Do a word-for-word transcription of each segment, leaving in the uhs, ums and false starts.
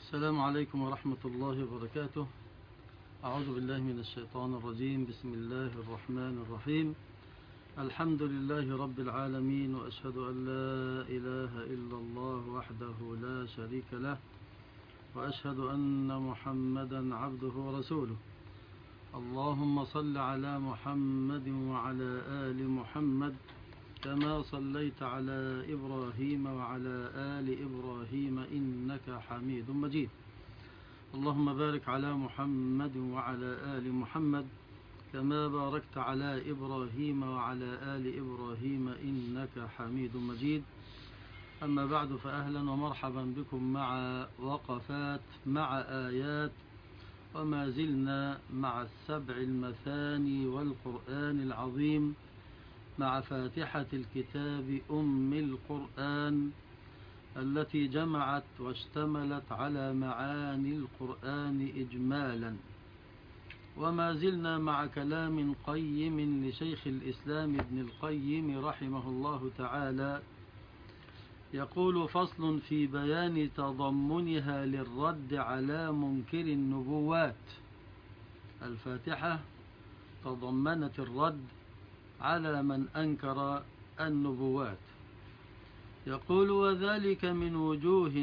السلام عليكم ورحمة الله وبركاته. أعوذ بالله من الشيطان الرجيم. بسم الله الرحمن الرحيم. الحمد لله رب العالمين، وأشهد أن لا إله إلا الله وحده لا شريك له، وأشهد أن محمدا عبده ورسوله. اللهم صل على محمد وعلى آل محمد كما صليت على إبراهيم وعلى آل إبراهيم إنك حميد مجيد. اللهم بارك على محمد وعلى آل محمد كما باركت على إبراهيم وعلى آل إبراهيم إنك حميد مجيد. أما بعد، فأهلا ومرحبا بكم مع وقفات مع آيات، وما زلنا مع السبع المثاني والقرآن العظيم مع فاتحة الكتاب أم القرآن التي جمعت واشتملت على معاني القرآن إجمالا. وما زلنا مع كلام قيم لشيخ الإسلام ابن القيم رحمه الله تعالى، يقول: فصل في بيان تضمنها للرد على منكر النبوات. الفاتحة تضمنت الرد على من أنكر النبوات. يقول: وذلك من وجوه،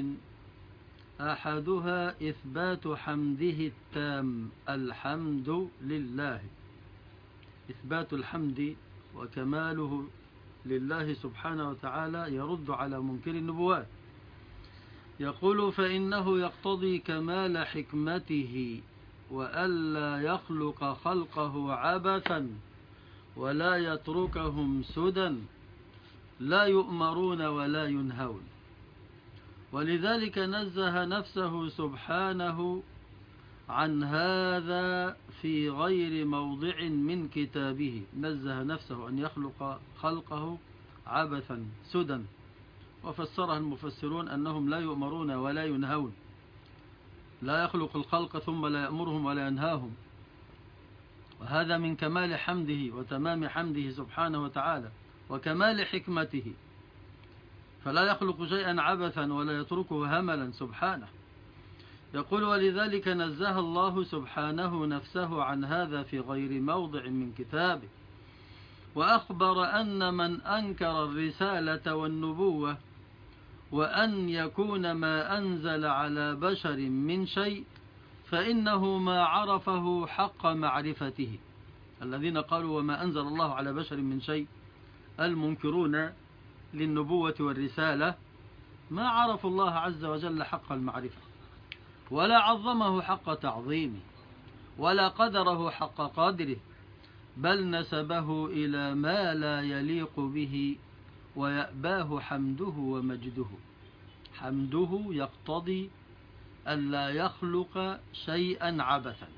أحدها إثبات حمده التام، الحمد لله، إثبات الحمد وكماله لله سبحانه وتعالى يرد على منكر النبوات. يقول: فإنه يقتضي كمال حكمته، وألا يخلق خلقه عبثا ولا يتركهم سدى، لا يؤمرون ولا ينهون. ولذلك نزه نفسه سبحانه عن هذا في غير موضع من كتابه. نزه نفسه أن يخلق خلقه عبثا سدى، وفسرها المفسرون أنهم لا يؤمرون ولا ينهون، لا يخلق الخلق ثم لا يأمرهم ولا ينهاهم. وهذا من كمال حمده وتمام حمده سبحانه وتعالى وكمال حكمته، فلا يخلق شيئا عبثا ولا يتركه هملا سبحانه. يقول: ولذلك نزه الله سبحانه نفسه عن هذا في غير موضع من كتابه، وأخبر أن من أنكر الرسالة والنبوة وأن يكون ما أنزل على بشر من شيء فإنه ما عرفه حق معرفته. الذين قالوا وما أنزل الله على بشر من شيء، المنكرون للنبوة والرسالة، ما عرفوا الله عز وجل حق المعرفة، ولا عظمه حق تعظيمه، ولا قدره حق قدره، بل نسبه إلى ما لا يليق به ويأباه حمده ومجده. حمده يقتضي ألا يخلق شيئا عبثا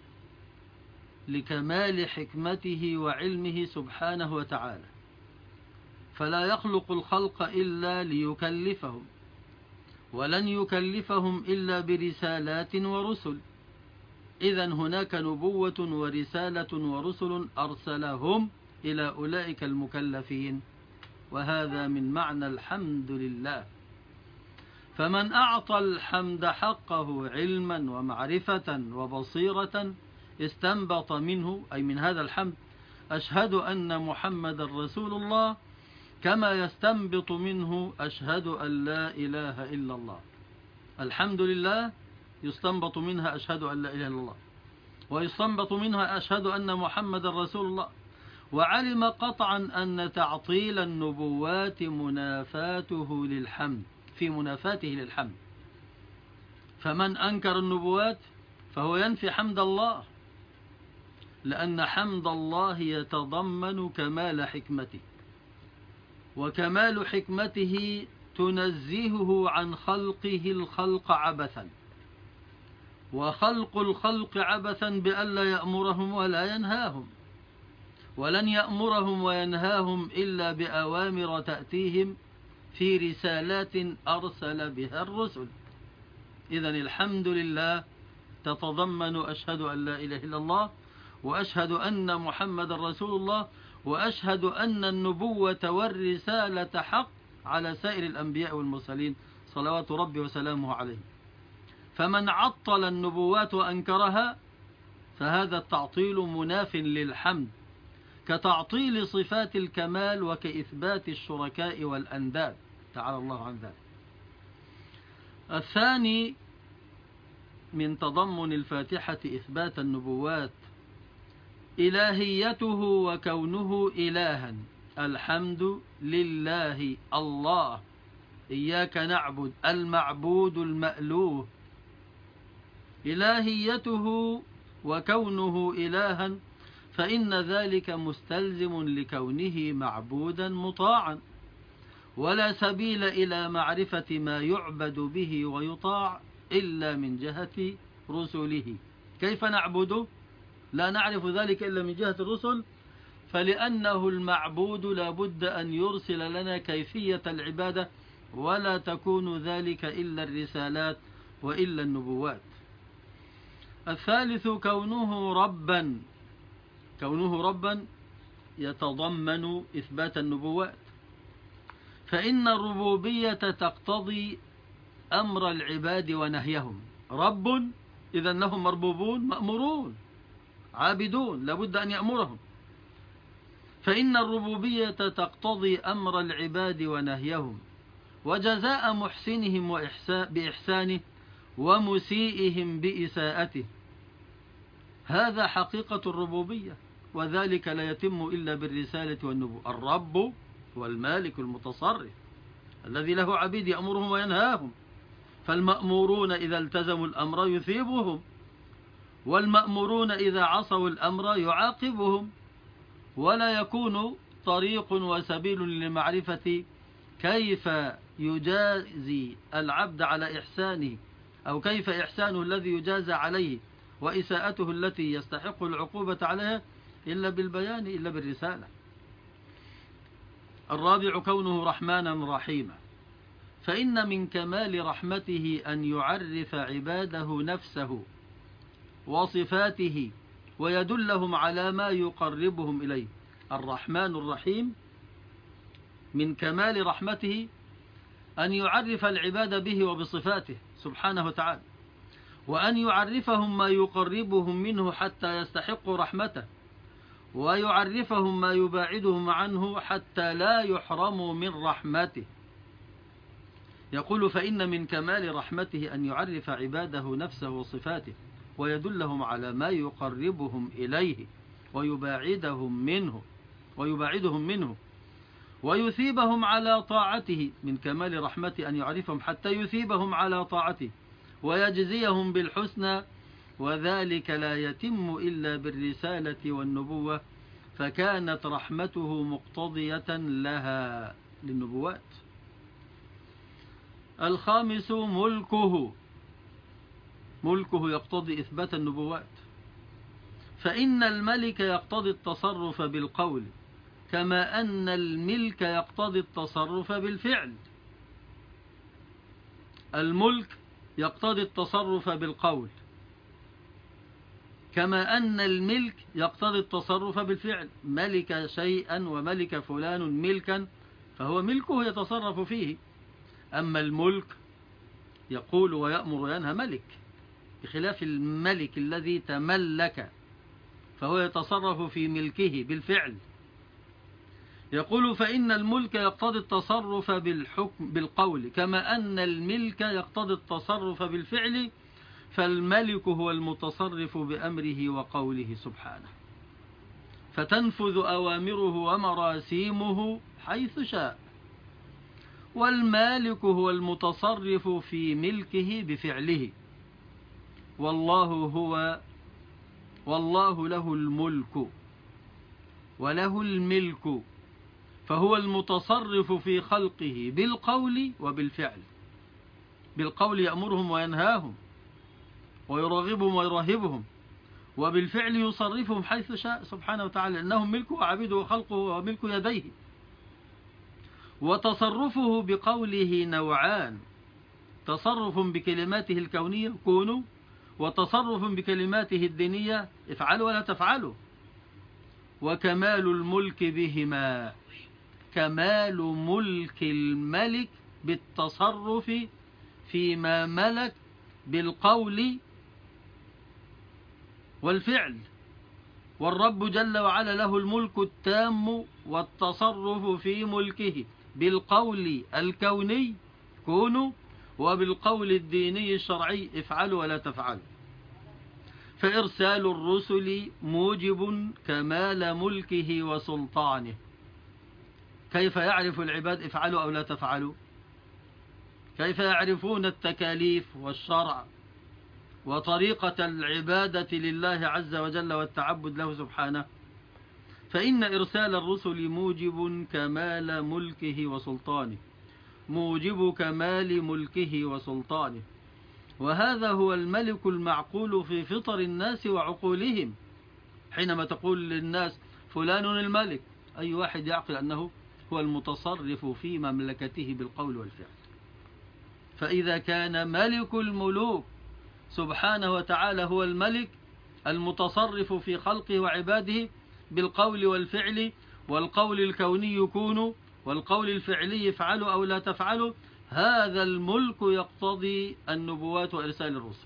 لكمال حكمته وعلمه سبحانه وتعالى، فلا يخلق الخلق إلا ليكلفهم، ولن يكلفهم إلا برسالات ورسل. إذن هناك نبوة ورسالة ورسل أرسلهم إلى أولئك المكلفين، وهذا من معنى الحمد لله. فمن أعطى الحمد حقه علما ومعرفة وبصيرة استنبط منه، أي من هذا الحمد، أشهد أن محمد رسول الله، كما يستنبط منه أشهد أن لا إله إلا الله. الحمد لله يستنبط منها أشهد أن لا إله إلا الله، ويستنبط منها أشهد أن محمد رسول الله. وعلم قطعا أن تعطيل النبوات منافاته للحمد، في منافاته للحمد. فمن أنكر النبوات فهو ينفي حمد الله، لأن حمد الله يتضمن كمال حكمته، وكمال حكمته تنزهه عن خلقه الخلق عبثا، وخلق الخلق عبثا بألا يأمرهم ولا ينهاهم، ولن يأمرهم وينهاهم إلا بأوامر تأتيهم في رسالات أرسل بها الرسل. إذن الحمد لله تتضمن أشهد أن لا إله إلا الله، وأشهد أن محمد رسول الله، وأشهد أن النبوة والرسالة حق على سائر الأنبياء والمرسلين صلوات ربي وسلامه عليه. فمن عطل النبوات وأنكرها فهذا التعطيل مناف للحمد، كتعطيل صفات الكمال وكإثبات الشركاء والأنداد، تعالى الله عن ذلك. الثاني من تضمن الفاتحة إثبات النبوات إلهيته وكونه إلها. الحمد لله الله، إياك نعبد، المعبود المألوه. إلهيته وكونه إلها فإن ذلك مستلزم لكونه معبودا مطاعا، ولا سبيل إلى معرفة ما يعبد به ويطاع إلا من جهة رسله. كيف نعبده؟ لا نعرف ذلك إلا من جهة الرسل، فلأنه المعبود لا بد أن يرسل لنا كيفية العبادة، ولا تكون ذلك إلا الرسالات وإلا النبوات. الثالث كونه ربا. كونه ربا يتضمن إثبات النبوات، فإن الربوبية تقتضي أمر العباد ونهيهم. رب إذا لهم مربوبون مأمورون عابدون، لابد أن يأمرهم. فإن الربوبية تقتضي أمر العباد ونهيهم، وجزاء محسنهم بإحسانه ومسيئهم بإساءته. هذا حقيقة الربوبية، وذلك لا يتم إلا بالرسالة والنبوة. الرب هو المالك المتصرف الذي له عبيد يأمرهم وينهاهم، فالمأمورون إذا التزموا الأمر يثيبهم، والمأمورون إذا عصوا الأمر يعاقبهم. ولا يكون طريق وسبيل لمعرفة كيف يجازي العبد على إحسانه، أو كيف إحسانه الذي يجازى عليه وإساءته التي يستحق العقوبة عليها، إلا بالبيان، إلا بالرسالة. الرابع كونه رحمانا رحيما، فإن من كمال رحمته أن يعرف عباده نفسه وصفاته ويدلهم على ما يقربهم إليه. الرحمن الرحيم من كمال رحمته أن يعرف العباد به وبصفاته سبحانه وتعالى، وأن يعرفهم ما يقربهم منه حتى يستحقوا رحمته، ويعرفهم ما يباعدهم عنه حتى لا يحرموا من رحمته. يقول فإن من كمال رحمته أن يعرف عباده نفسه وصفاته ويدلهم على ما يقربهم إليه ويباعدهم منه ويباعدهم منه ويثيبهم على طاعته. من كمال رحمته أن يعرفهم حتى يثيبهم على طاعته ويجزيهم بالحسنى، وذلك لا يتم إلا بالرسالة والنبوة، فكانت رحمته مقتضية لها للنبوات. الخامس ملكه. ملكه يقتضي إثبات النبوات، فإن الملك يقتضي التصرف بالقول، كما أن الملك يقتضي التصرف بالفعل. الملك يقتضي التصرف بالقول، كما أن الملك يقتضي التصرف بالفعل. ملك شيئا وملك فلان ملكا فهو ملكه يتصرف فيه. أما الملك يقول ويأمر وينهى ملك، بخلاف الملك الذي تملك فهو يتصرف في ملكه بالفعل. يقول فإن الملك يقتضي التصرف بالحكم بالقول، كما أن الملك يقتضي التصرف بالفعل، فالملك هو المتصرف بأمره وقوله سبحانه، فتنفذ أوامره ومراسيمه حيث شاء. والمالك هو المتصرف في ملكه بفعله، والله هو والله له الملك وله الملك، فهو المتصرف في خلقه بالقول وبالفعل. بالقول يأمرهم وينهاهم ويرغبهم ويرهبهم، وبالفعل يصرفهم حيث شاء سبحانه وتعالى، إنهم ملكه وعبيده وخلقه وملك يديه. وتصرفه بقوله نوعان: تصرف بكلماته الكونية كونوا، وتصرف بكلماته الدينية افعلوا ولا تفعلوا. وكمال الملك بهما، كمال ملك الملك بالتصرف فيما ملك بالقول والفعل، والرب جل وعلا له الملك التام والتصرف في ملكه بالقول الكوني كونوا، وبالقول الديني الشرعي افعلوا ولا تفعلوا. فإرسال الرسل موجب كمال ملكه وسلطانه. كيف يعرف العباد افعلوا أو لا تفعلوا؟ كيف يعرفون التكاليف والشرع وطريقة العبادة لله عز وجل والتعبد له سبحانه؟ فإن إرسال الرسل موجب كمال ملكه وسلطانه، موجب كمال ملكه وسلطانه. وهذا هو الملك المعقول في فطر الناس وعقولهم. حينما تقول للناس فلان الملك، أي واحد يعقل أنه هو المتصرف في مملكته بالقول والفعل. فإذا كان ملك الملوك سبحانه وتعالى هو الملك المتصرف في خلقه وعباده بالقول والفعل، والقول الكوني يكون والقول الفعلي يفعلوا أو لا تفعلوا، هذا الملك يقتضي النبوات وإرسال الرسل.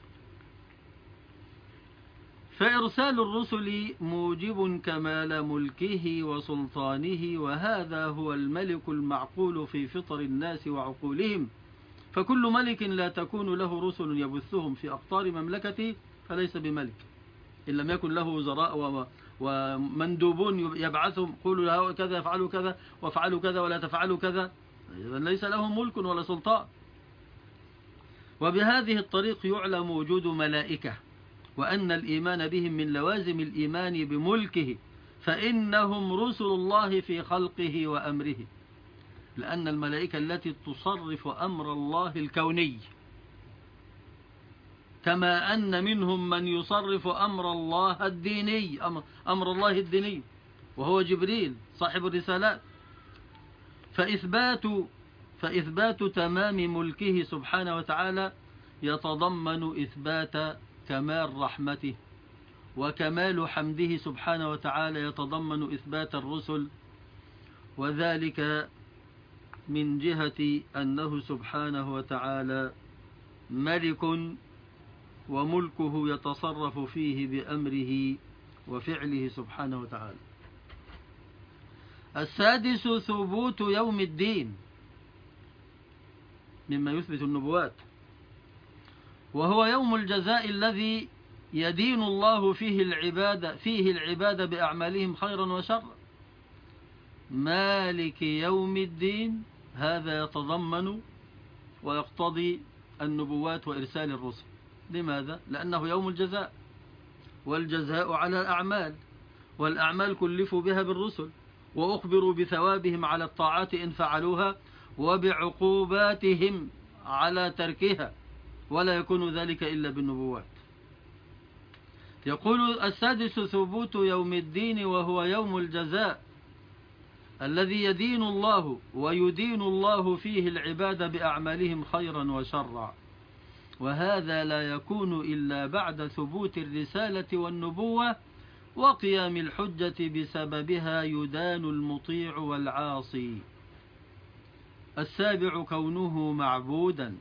فإرسال الرسل موجب كمال ملكه وسلطانه، وهذا هو الملك المعقول في فطر الناس وعقولهم. فكل ملك لا تكون له رسل يبثهم في أقطار مملكته فليس بملك، إن لم يكن له وزراء ومندوبون يبعثهم قولوا له كذا يفعلوا كذا وافعلوا كذا ولا تفعلوا كذا، ليس له ملك ولا سلطان. وبهذه الطريق يعلم وجود ملائكة، وأن الإيمان بهم من لوازم الإيمان بملكه، فإنهم رسل الله في خلقه وأمره، لأن الملائكة التي تصرف أمر الله الكوني، كما أن منهم من يصرف أمر الله الديني، أمر الله الديني وهو جبريل صاحب الرسالات. فإثبات, فإثبات تمام ملكه سبحانه وتعالى يتضمن إثبات كمال رحمته، وكمال حمده سبحانه وتعالى يتضمن إثبات الرسل، وذلك من جهة أنه سبحانه وتعالى ملك وملكه يتصرف فيه بأمره وفعله سبحانه وتعالى. السادس ثبوت يوم الدين مما يثبت النبوات، وهو يوم الجزاء الذي يدين الله فيه العباد فيه العباد بأعمالهم خيرا وشرا. مالك يوم الدين هذا يتضمن ويقتضي النبوات وإرسال الرسل. لماذا؟ لأنه يوم الجزاء، والجزاء على الأعمال، والأعمال كلفوا بها بالرسل، وأخبروا بثوابهم على الطاعات إن فعلوها، وبعقوباتهم على تركها، ولا يكون ذلك إلا بالنبوات. يقول السادس ثبوت يوم الدين، وهو يوم الجزاء الذي يدين الله ويدين الله فيه العباد بأعمالهم خيرا وشرا، وهذا لا يكون إلا بعد ثبوت الرسالة والنبوة وقيام الحجة بسببها يدان المطيع والعاصي. السابع كونه معبودا،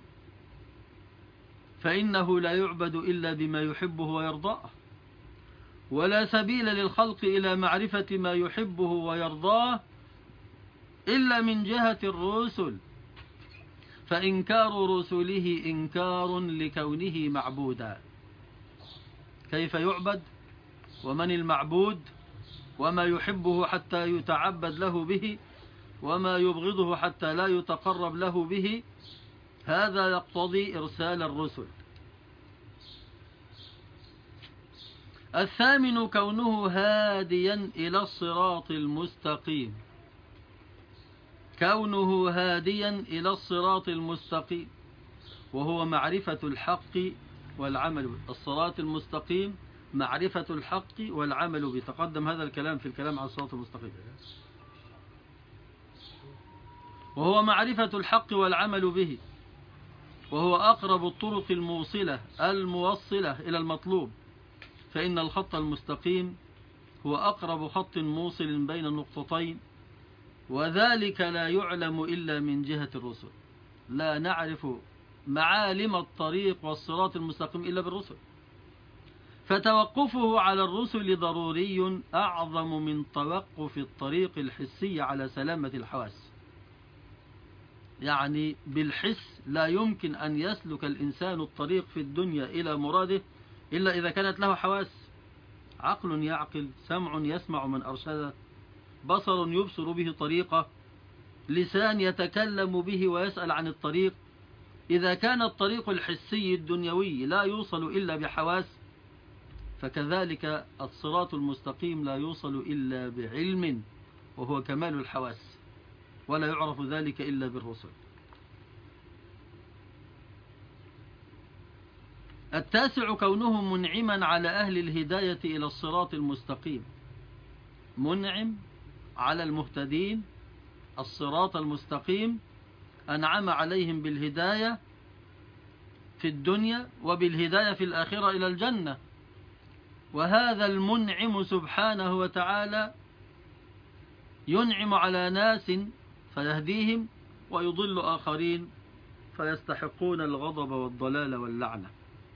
فإنه لا يعبد إلا بما يحبه ويرضاه، ولا سبيل للخلق إلى معرفة ما يحبه ويرضاه إلا من جهة الرسل، فإنكار رسله إنكار لكونه معبودا. كيف يعبد؟ ومن المعبود؟ وما يحبه حتى يتعبد له به، وما يبغضه حتى لا يتقرب له به، هذا يقتضي إرسال الرسل. الثامن كونه هاديا إلى الصراط المستقيم، كونه هاديا إلى الصراط المستقيم، وهو معرفة الحق والعمل به. الصراط المستقيم معرفة الحق والعمل به، تقدم هذا الكلام في الكلام عن الصراط المستقيم. وهو معرفة الحق والعمل به، وهو أقرب الطرق الموصلة الموصلة إلى المطلوب، فإن الخط المستقيم هو أقرب خط موصل بين النقطتين، وذلك لا يعلم إلا من جهة الرسل. لا نعرف معالم الطريق والصراط المستقيم إلا بالرسل، فتوقفه على الرسل ضروري أعظم من توقف الطريق الحسي على سلامة الحواس. يعني بالحس لا يمكن أن يسلك الإنسان الطريق في الدنيا إلى مراده إلا إذا كانت له حواس: عقل يعقل، سمع يسمع من أرشده، بصر يبصر به طريقه، لسان يتكلم به ويسأل عن الطريق. إذا كان الطريق الحسي الدنيوي لا يوصل إلا بحواس، فكذلك الصراط المستقيم لا يوصل إلا بعلم، وهو كمال الحواس، ولا يعرف ذلك إلا بالرسل. التاسع كونه منعما على أهل الهداية إلى الصراط المستقيم، منعم على المهتدين الصراط المستقيم، أنعم عليهم بالهداية في الدنيا وبالهداية في الآخرة إلى الجنة. وهذا المنعم سبحانه وتعالى ينعم على ناس فيهديهم، ويضل آخرين فيستحقون الغضب والضلال واللعنة.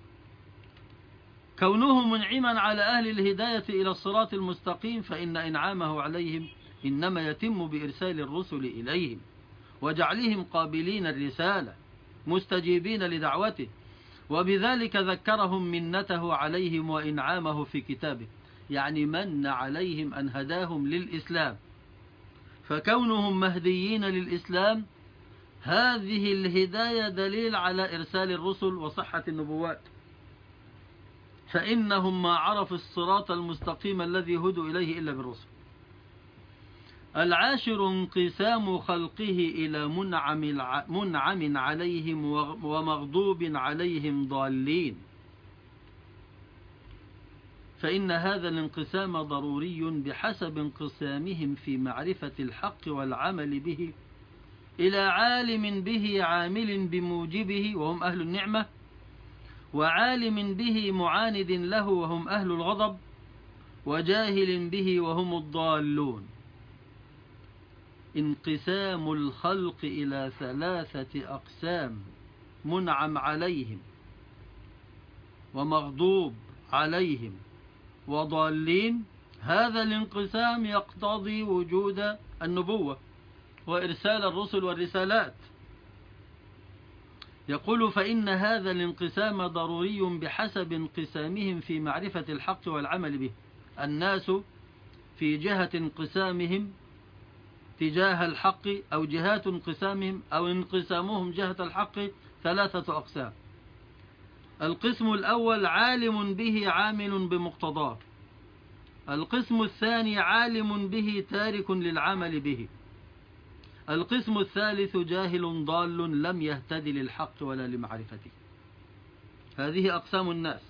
كونه منعما على أهل الهداية إلى الصراط المستقيم، فإن إنعامه عليهم إنما يتم بإرسال الرسل إليهم وجعلهم قابلين الرسالة مستجيبين لدعوته، وبذلك ذكرهم منته عليهم وإنعامه في كتابه، يعني من عليهم أن هداهم للإسلام. فكونهم مهديين للإسلام هذه الهداية دليل على إرسال الرسل وصحة النبوات، فإنهم ما عرفوا الصراط المستقيم الذي هدوا إليه إلا بالرسل. العاشر انقسام خلقه إلى منعم, منعم عليهم ومغضوب عليهم ضالين، فإن هذا الانقسام ضروري بحسب انقسامهم في معرفة الحق والعمل به إلى عالم به عامل بموجبه وهم أهل النعمة، وعالم به معاند له وهم أهل الغضب، وجاهل به وهم الضالون. انقسام الخلق إلى ثلاثة أقسام: منعم عليهم ومغضوب عليهم وضالين. هذا الانقسام يقتضي وجود النبوة وإرسال الرسل والرسالات. يقول: فإن هذا الانقسام ضروري بحسب انقسامهم في معرفة الحق والعمل به. الناس في جهة انقسامهم تجاه الحق أو جهات انقسامهم أو انقسامهم جهة الحق ثلاثة أقسام: القسم الأول عالم به عامل بمقتضاه، القسم الثاني عالم به تارك للعمل به، القسم الثالث جاهل ضال لم يهتد للحق ولا لمعرفته. هذه أقسام الناس.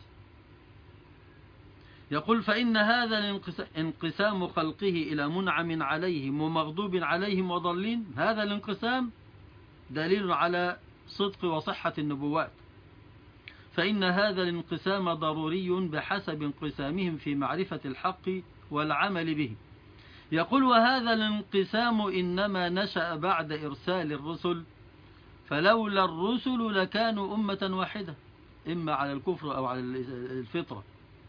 يقول: فإن هذا انقسام خلقه إلى منعم عليهم ومغضوب عليهم وضالين، هذا الانقسام دليل على صدق وصحة النبوات، فإن هذا الانقسام ضروري بحسب انقسامهم في معرفة الحق والعمل به. يقول: وهذا الانقسام إنما نشأ بعد إرسال الرسل، فلولا الرسل لكانوا أمة واحدة، إما على الكفر أو على الفطرة.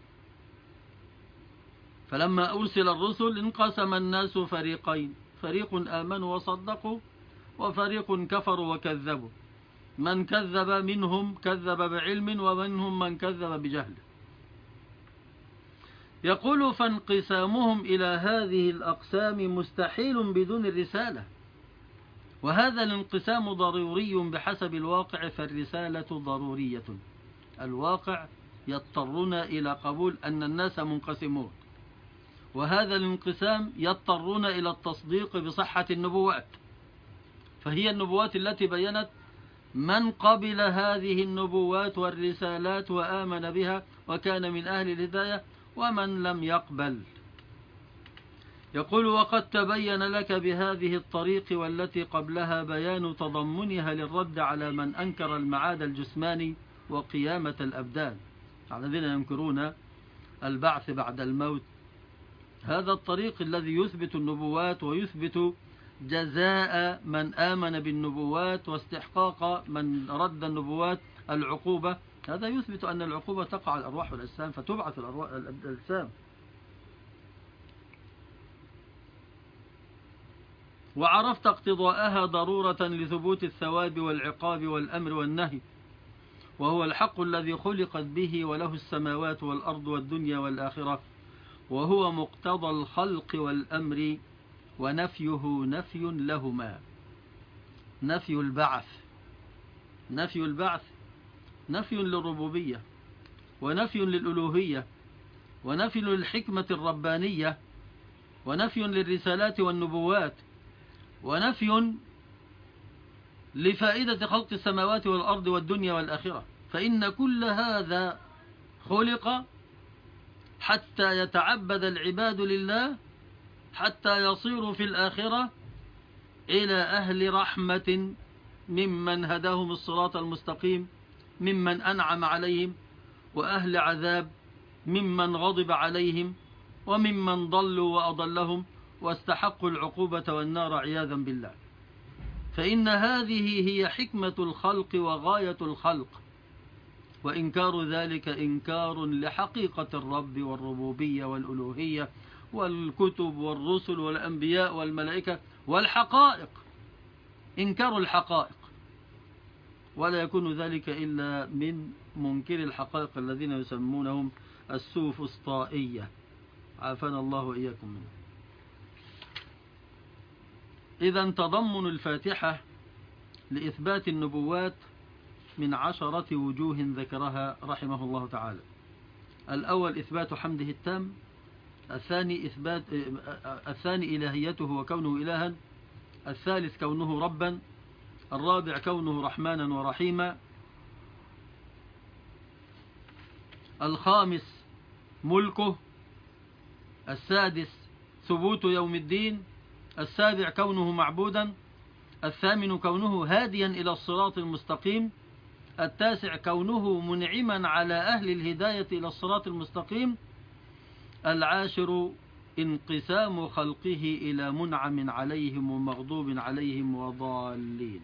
فلما أرسل الرسل انقسم الناس فريقين: فريق آمنوا وصدقوا، وفريق كفروا وكذبوا. من كذب منهم كذب بعلم، ومنهم من كذب بجهل. يقول: فانقسامهم إلى هذه الأقسام مستحيل بدون الرسالة، وهذا الانقسام ضروري بحسب الواقع، فالرسالة ضرورية. الواقع يضطرنا إلى قبول أن الناس منقسمون، وهذا الانقسام يضطرون إلى التصديق بصحة النبوات، فهي النبوات التي بيّنت من قبل هذه النبوات والرسالات وآمن بها وكان من أهل الهداية، ومن لم يقبل. يقول: وقد تبين لك بهذه الطريق والتي قبلها بيان تضمنها للرد على من أنكر المعاد الجسماني وقيامة الأبدان، الذين ينكرون البعث بعد الموت. هذا الطريق الذي يثبت النبوات ويثبت جزاء من آمن بالنبوات واستحقاق من رد النبوات العقوبة. هذا يثبت أن العقوبة تقع على الأرواح والأجسام، فتبعث الأرواح الأجسام. وعرفت اقتضاءها ضرورة لثبوت الثواب والعقاب والأمر والنهي، وهو الحق الذي خلقت به وله السماوات والأرض والدنيا والآخرة، وهو مقتضى الخلق والأمر، ونفيه نفي لهما. نفي البعث نفي البعث نفي للربوبية، ونفي للألوهية، ونفي للحكمة الربانية، ونفي للرسالات والنبوات، ونفي لفائدة خلق السماوات والأرض والدنيا والآخرة. فإن كل هذا خلق حتى يتعبد العباد لله، حتى يصيروا في الآخرة إلى أهل رحمة ممن هداهم الصراط المستقيم، ممن أنعم عليهم، وأهل عذاب ممن غضب عليهم، وممن ضلوا وأضلهم واستحقوا العقوبة والنار عياذا بالله. فإن هذه هي حكمة الخلق وغاية الخلق، وإنكار ذلك إنكار لحقيقة الرب والربوبية والألوهية والكتب والرسل والأنبياء والملائكة والحقائق، إنكار الحقائق، ولا يكون ذلك إلا من منكر الحقائق الذين يسمونهم السوفسطائية، عافانا الله وإياكم منه. إذا تضمن الفاتحة لإثبات النبوات من عشرة وجوه ذكرها رحمه الله تعالى. الأول إثبات حمده التام، الثاني إثبات الثاني إلهيته وكونه إلها، الثالث كونه ربا، الرابع كونه رحمانا ورحيما، الخامس ملكه، السادس ثبوت يوم الدين، السابع كونه معبودا، الثامن كونه هاديا إلى الصراط المستقيم، التاسع كونه منعما على أهل الهداية إلى الصراط المستقيم، العاشر انقسام خلقه إلى منعم عليهم ومغضوب عليهم وضالين.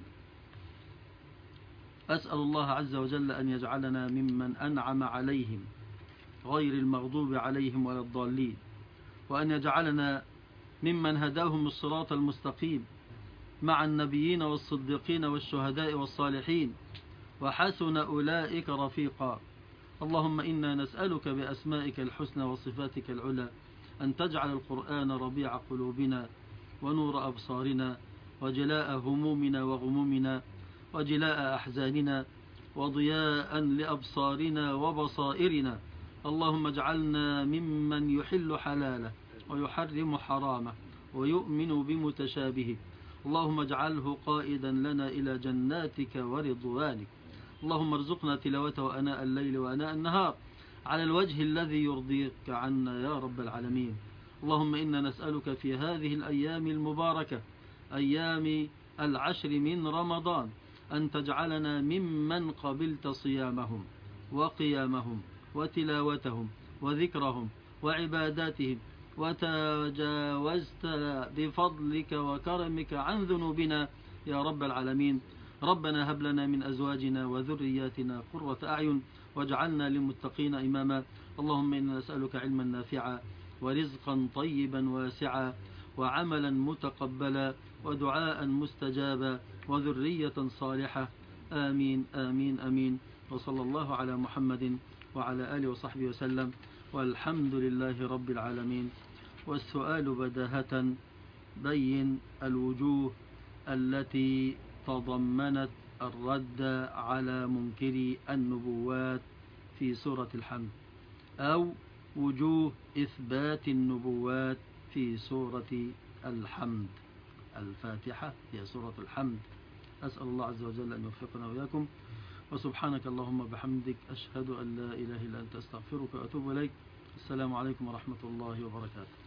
أسأل الله عز وجل أن يجعلنا ممن أنعم عليهم غير المغضوب عليهم ولا الضالين، وأن يجعلنا ممن هداهم الصراط المستقيم مع النبيين والصديقين والشهداء والصالحين، وحسن أولئك رفيقا. اللهم إنا نسألك بأسمائك الحسنى وصفاتك العلى أن تجعل القرآن ربيع قلوبنا ونور أبصارنا وجلاء همومنا وغمومنا وجلاء أحزاننا وضياء لأبصارنا وبصائرنا. اللهم اجعلنا ممن يحل حلاله ويحرم حرامه ويؤمن بمتشابهه. اللهم اجعله قائدا لنا إلى جناتك ورضوانك. اللهم ارزقنا تلاوته أناء الليل وأناء النهار على الوجه الذي يرضيك عنا يا رب العالمين. اللهم إنا نسألك في هذه الأيام المباركة، أيام العشر من رمضان، أن تجعلنا ممن قبلت صيامهم وقيامهم وتلاوتهم وذكرهم وعباداتهم، وتجاوزت بفضلك وكرمك عن ذنوبنا يا رب العالمين. ربنا هب لنا من أزواجنا وذرياتنا قرة أعين واجعلنا للمتقين إماما. اللهم إنا نسألك علما نافعا ورزقا طيبا واسعا وعملا متقبلا ودعاء مستجابا وذرية صالحة. آمين آمين آمين. وصلى الله على محمد وعلى آله وصحبه وسلم، والحمد لله رب العالمين. والسؤال بداهة: بين الوجوه التي تضمنت الرد على منكري النبوات في سورة الحمد، أو وجوه إثبات النبوات في سورة الحمد. الفاتحة هي سورة الحمد. أسأل الله عز وجل أن يوفقنا وإياكم، وسبحانك اللهم بحمدك أشهد أن لا إله إلا أنت أستغفرك وأتوب إليك. السلام عليكم ورحمة الله وبركاته.